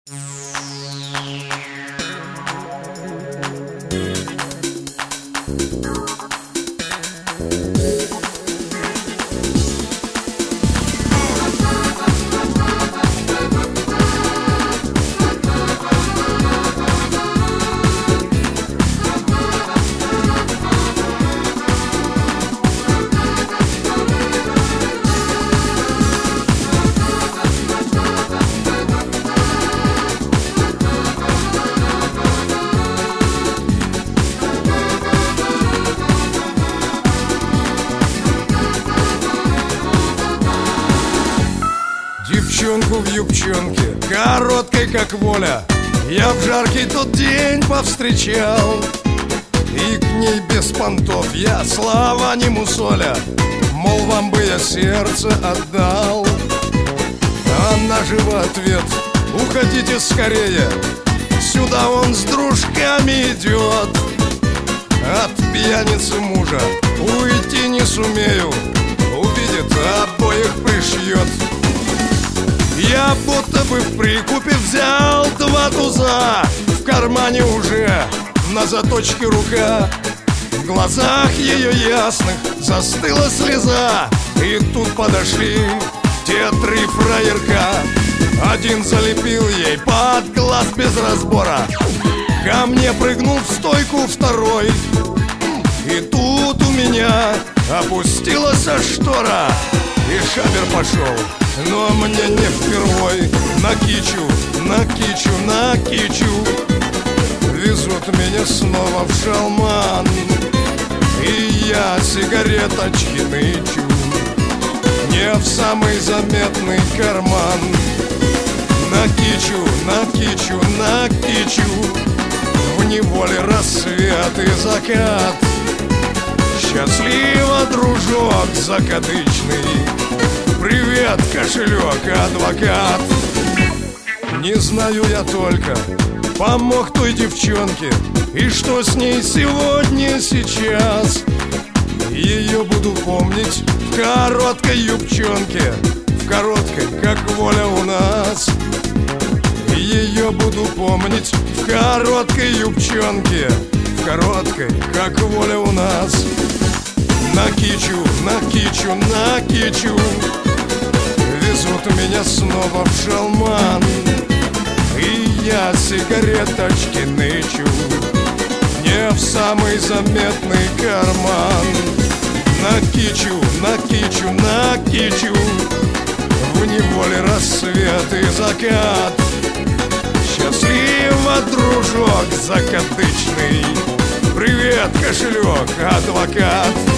Девчонку в юбчонке, короткой как воля, я в жаркий тот день повстречал. И к ней без понтов я слова не мусоля, мол, вам бы я сердце отдал. Она же в ответ: уходите скорее, сюда он с дружками идет. От пьяницы мужа уйти не сумею, увидит, обоих пришьет. Я будто бы в прикупе взял 2 туза, в кармане уже на заточке рука. В глазах ее ясных застыла слеза, и тут подошли те 3 фраерка. Один залепил ей под глаз без разбора, ко мне прыгнул в стойку второй. И тут у меня опустилась штора, и шабер пошел, но мне не впервой. На кичу, на кичу, на кичу везут меня снова в шалман, и я сигареточки нычу не в самый заметный карман. На кичу, на кичу, на кичу в неволе рассвет и закат. Счастливо, дружок закадычный, привет, кошелек, адвокат. Не знаю я только, помог той девчонке, и что с ней сегодня, сейчас. Ее буду помнить в короткой юбчонке, в короткой, как воля у нас. Ее буду помнить в короткой юбчонке, в короткой, как воля у нас. На кичу, на кичу, на кичу везут меня снова в шалман, и я сигареточки нычу не в самый заметный карман. На кичу, на кичу, на кичу в неволе рассвет и закат. Счастливо, дружок закадычный, привет, кошелек, адвокат.